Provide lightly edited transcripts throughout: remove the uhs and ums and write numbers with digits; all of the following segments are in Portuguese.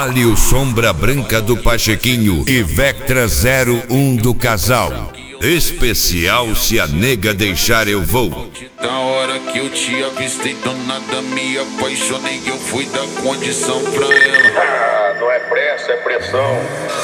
Palio Sombra Branca do Pachequinho e Vectra 01 do Casal. Especial Se a Nega Deixar Eu Vou. Da hora que eu te avistei, do nada me apaixonei. Eu fui dar condição pra ela. Não é pressa, é pressão.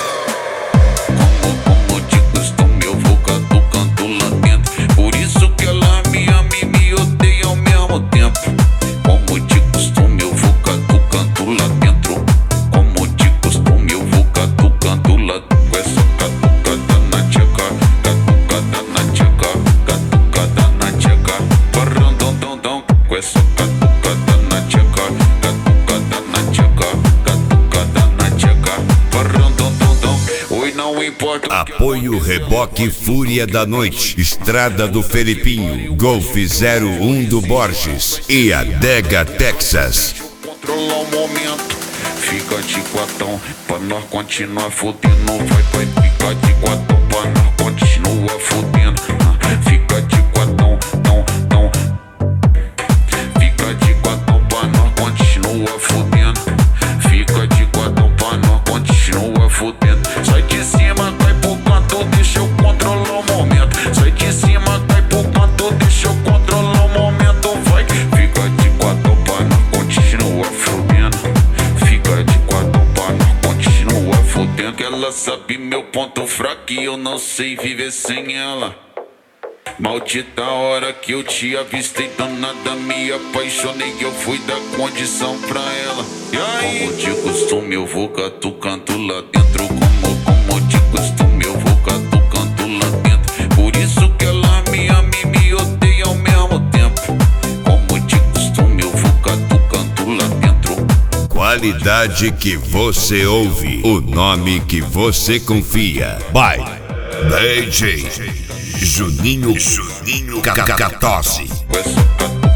Como de costume, eu vou catucando lá dentro. Por isso que ela me ama e me odeia ao mesmo tempo. Como de costume, eu vou catucando lá dentro. Como de costume, eu vou catucando lá dentro. Com essa catucada na tcheca, catucada na tcheca, catucada na tcheca. Parrandondondão, com essa catucada na tcheca, catucada na tcheca, catucada na tcheca. Parrandondondão, oi, não importa. Apoio Reboque Fúria da Noite, Estrada do Felipinho, Golf 01 do Borges e Adega Texas. Controlar o momento, fica de quatão pra nós continuar fudendo. Vai, fica de quatão pra nós continuar fudendo. Fica de quatão, não. Fica de quatão pra nós continuar fudendo. Fica de quatão pra nós continuar fudendo. Sai de cima, cai pro canto, deixa eu controlar o momento. Sai de cima, cai pro canto, deixa eu controlar o momento. Vai, fica de quatão pra nós continuar fudendo. Fica de quatão pra nós continuar fudendo. Que ela sabe meu ponto fraco e eu não sei viver sem ela. Maldita hora que eu te avistei, do nada me apaixonei. Eu fui dar condição pra ela. E aí? Como de costume eu vou catucando lá dentro. Como de costume eu vou catucando lá dentro. Por isso que ela me ama e me odeia ao mesmo tempo. Como de costume eu vou catucando lá dentro. Qualidade que você ouve, o nome que você confia. By DJ Juninho Catose. Com essa